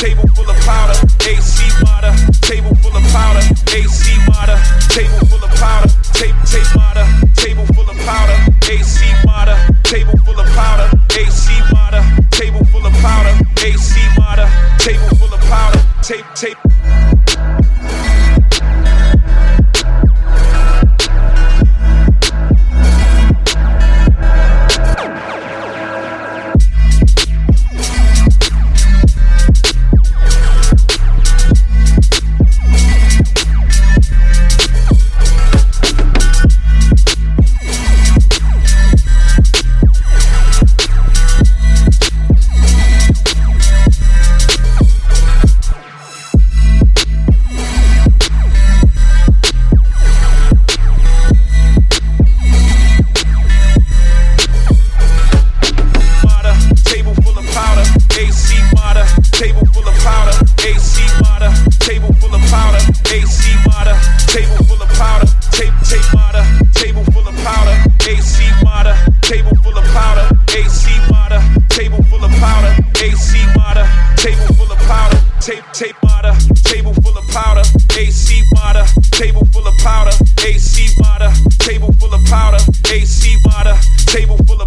table full of powder, AC water, table full of powder, AC water, table full of powder, tape water, table full of powder, AC water, table full of powder, AC water, table full of powder, AC water, table full of powder, tape. Table full of powder, AC water, table full of powder, AC water, table full of powder, tape water, table full of powder, AC water, table full of powder, AC water, table full of powder, AC water, table full of powder, tape water, table full of powder, AC water, table full of powder, AC water, table full of powder, AC water, table full of